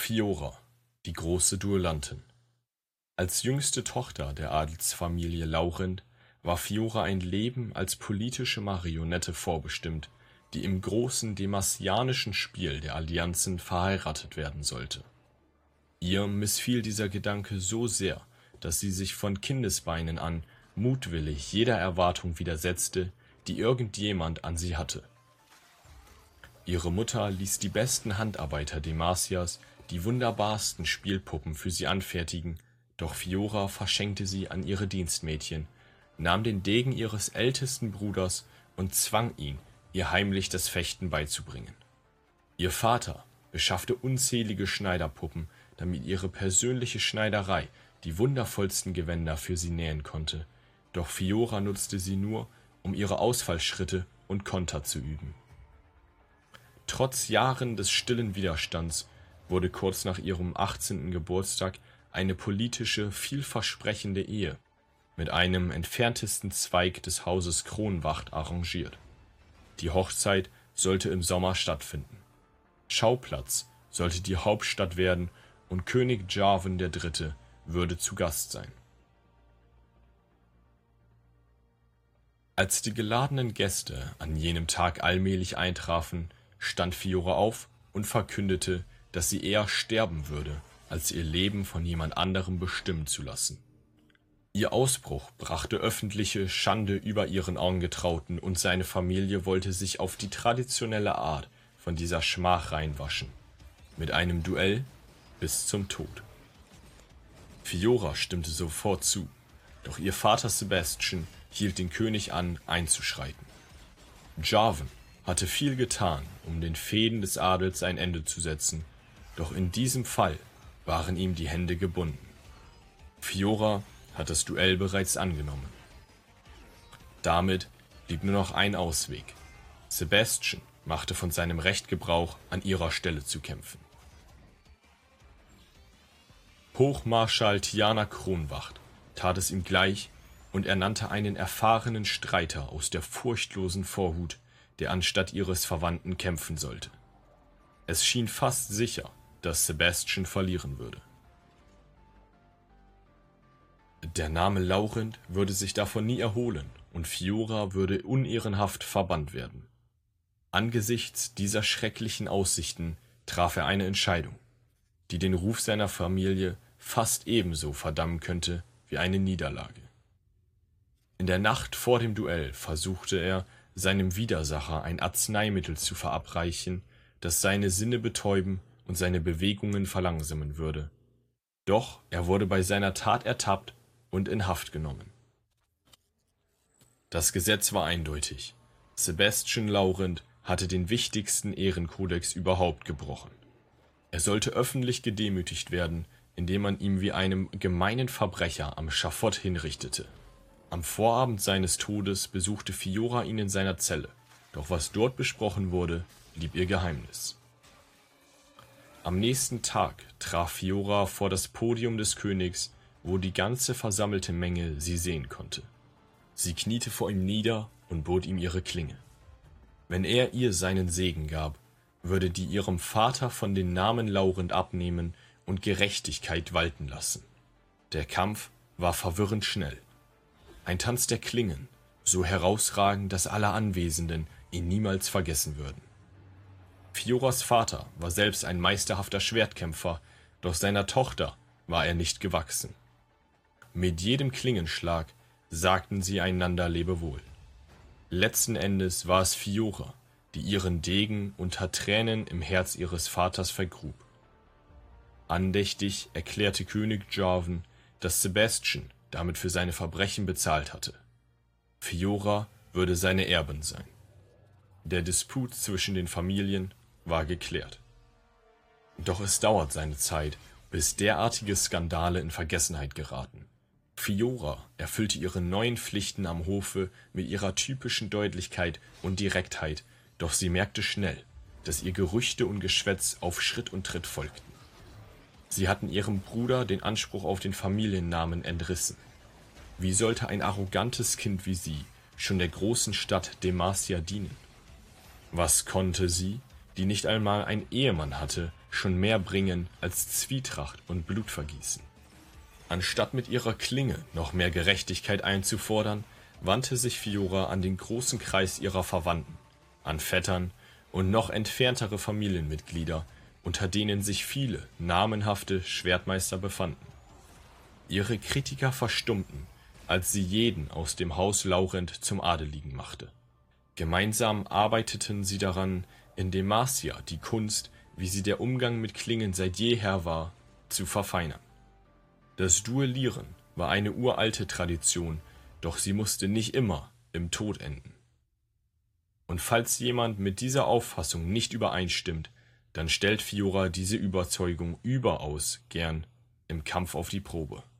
Fiora, die große Duellantin. Als jüngste Tochter der Adelsfamilie Laurent war Fiora ein Leben als politische Marionette vorbestimmt, die im großen demassianischen Spiel der Allianzen verheiratet werden sollte. Ihr missfiel dieser Gedanke so sehr, dass sie sich von Kindesbeinen an mutwillig jeder Erwartung widersetzte, die irgendjemand an sie hatte. Ihre Mutter ließ die besten Handarbeiter Demacias die wunderbarsten Spielpuppen für sie anfertigen, doch Fiora verschenkte sie an ihre Dienstmädchen, nahm den Degen ihres ältesten Bruders und zwang ihn, ihr heimlich das Fechten beizubringen. Ihr Vater beschaffte unzählige Schneiderpuppen, damit ihre persönliche Schneiderei die wundervollsten Gewänder für sie nähen konnte, doch Fiora nutzte sie nur, um ihre Ausfallschritte und Konter zu üben. Trotz Jahren des stillen Widerstands wurde kurz nach ihrem 18. Geburtstag eine politische, vielversprechende Ehe mit einem entferntesten Zweig des Hauses Kronwacht arrangiert. Die Hochzeit sollte im Sommer stattfinden. Schauplatz sollte die Hauptstadt werden und König Jarvan III. Würde zu Gast sein. Als die geladenen Gäste an jenem Tag allmählich eintrafen, stand Fiora auf und verkündete, dass sie eher sterben würde, als ihr Leben von jemand anderem bestimmen zu lassen. Ihr Ausbruch brachte öffentliche Schande über ihren Angetrauten und seine Familie wollte sich auf die traditionelle Art von dieser Schmach reinwaschen, mit einem Duell bis zum Tod. Fiora stimmte sofort zu, doch ihr Vater Sebastian hielt den König an, einzuschreiten. Jarvan hatte viel getan, um den Fehden des Adels ein Ende zu setzen, doch in diesem Fall waren ihm die Hände gebunden. Fiora hat das Duell bereits angenommen. Damit blieb nur noch ein Ausweg. Sebastian machte von seinem Recht Gebrauch, an ihrer Stelle zu kämpfen. Hochmarschall Tiana Kronwacht tat es ihm gleich und ernannte einen erfahrenen Streiter aus der furchtlosen Vorhut, der anstatt ihres Verwandten kämpfen sollte. Es schien fast sicher, dass Sebastian verlieren würde. Der Name Laurent würde sich davon nie erholen und Fiora würde unehrenhaft verbannt werden. Angesichts dieser schrecklichen Aussichten traf er eine Entscheidung, die den Ruf seiner Familie fast ebenso verdammen könnte wie eine Niederlage. In der Nacht vor dem Duell versuchte er, seinem Widersacher ein Arzneimittel zu verabreichen, das seine Sinne betäuben und seine Bewegungen verlangsamen würde. Doch er wurde bei seiner Tat ertappt und in Haft genommen. Das Gesetz war eindeutig. Sebastian Laurent hatte den wichtigsten Ehrenkodex überhaupt gebrochen. Er sollte öffentlich gedemütigt werden, indem man ihm wie einem gemeinen Verbrecher am Schafott hinrichtete. Am Vorabend seines Todes besuchte Fiora ihn in seiner Zelle, doch was dort besprochen wurde, blieb ihr Geheimnis. Am nächsten Tag traf Fiora vor das Podium des Königs, wo die ganze versammelte Menge sie sehen konnte. Sie kniete vor ihm nieder und bot ihm ihre Klinge. Wenn er ihr seinen Segen gab, würde die ihrem Vater von den Namen Laurent abnehmen und Gerechtigkeit walten lassen. Der Kampf war verwirrend schnell. Ein Tanz der Klingen, so herausragend, dass alle Anwesenden ihn niemals vergessen würden. Fioras Vater war selbst ein meisterhafter Schwertkämpfer, doch seiner Tochter war er nicht gewachsen. Mit jedem Klingenschlag sagten sie einander Lebewohl. Letzten Endes war es Fiora, die ihren Degen unter Tränen im Herz ihres Vaters vergrub. Andächtig erklärte König Jarvan, dass Sebastian damit für seine Verbrechen bezahlt hatte. Fiora würde seine Erbin sein. Der Disput zwischen den Familien war geklärt. Doch es dauert seine Zeit, bis derartige Skandale in Vergessenheit geraten. Fiora erfüllte ihre neuen Pflichten am Hofe mit ihrer typischen Deutlichkeit und Direktheit, doch sie merkte schnell, dass ihr Gerüchte und Geschwätz auf Schritt und Tritt folgten. Sie hatten ihrem Bruder den Anspruch auf den Familiennamen entrissen. Wie sollte ein arrogantes Kind wie sie schon der großen Stadt Demacia dienen? Was konnte sie, die nicht einmal einen Ehemann hatte, schon mehr bringen als Zwietracht und Blutvergießen. Anstatt mit ihrer Klinge noch mehr Gerechtigkeit einzufordern, wandte sich Fiora an den großen Kreis ihrer Verwandten, an Vettern und noch entferntere Familienmitglieder, unter denen sich viele namenhafte Schwertmeister befanden. Ihre Kritiker verstummten, als sie jeden aus dem Haus Laurent zum Adeligen machte. Gemeinsam arbeiteten sie daran, in Demacia die Kunst, wie sie der Umgang mit Klingen seit jeher war, zu verfeinern. Das Duellieren war eine uralte Tradition, doch sie musste nicht immer im Tod enden. Und falls jemand mit dieser Auffassung nicht übereinstimmt, dann stellt Fiora diese Überzeugung überaus gern im Kampf auf die Probe.